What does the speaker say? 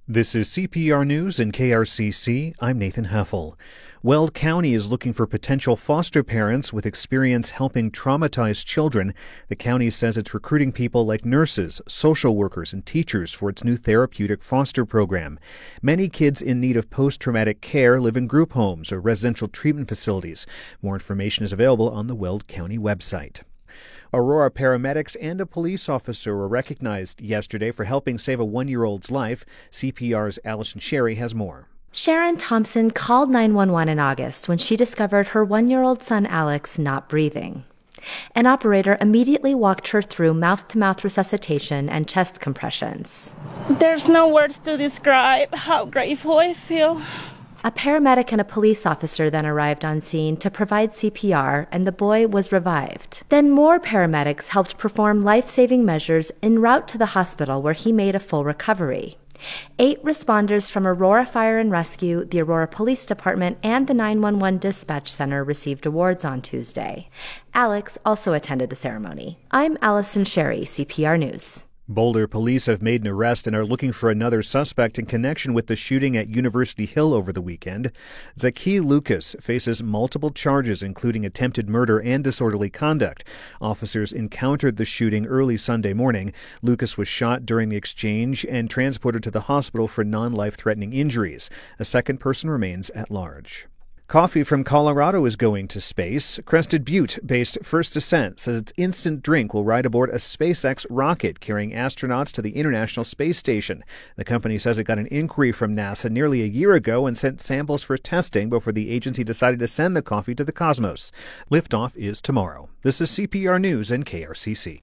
This is CPR News and KRCC. I'm Nathan Heffel. Weld County is looking for potential foster parents with experience helping traumatized children. The county says it's recruiting people like nurses, social workers, and teachers for its new therapeutic foster program. Many kids in need of post-traumatic care live in group homes or residential treatment facilities. More information is available on the Weld County website. Aurora paramedics and a police officer were recognized yesterday for helping save a one-year-old's life. CPR's Allison Sherry has more. Sharon Thompson called 911 in August when she discovered her one-year-old son Alex not breathing. An operator immediately walked her through mouth-to-mouth resuscitation and chest compressions. There's no words to describe how grateful I feel. A paramedic and a police officer then arrived on scene to provide CPR, and the boy was revived. Then more paramedics helped perform life-saving measures en route to the hospital, where he made a full recovery. 8 responders from Aurora Fire and Rescue, the Aurora Police Department, and the 911 Dispatch Center received awards on Tuesday. Alex also attended the ceremony. I'm Allison Sherry, CPR News. Boulder police have made an arrest and are looking for another suspect in connection with the shooting at University Hill over the weekend. Zaki Lucas faces multiple charges, including attempted murder and disorderly conduct. Officers encountered the shooting early Sunday morning. Lucas was shot during the exchange and transported to the hospital for non-life-threatening injuries. A second person remains at large. Coffee from Colorado is going to space. Crested Butte-based First Ascent says its instant drink will ride aboard a SpaceX rocket carrying astronauts to the International Space Station. The company says it got an inquiry from NASA nearly a year ago and sent samples for testing before the agency decided to send the coffee to the cosmos. Liftoff is tomorrow. This is CPR News and KRCC.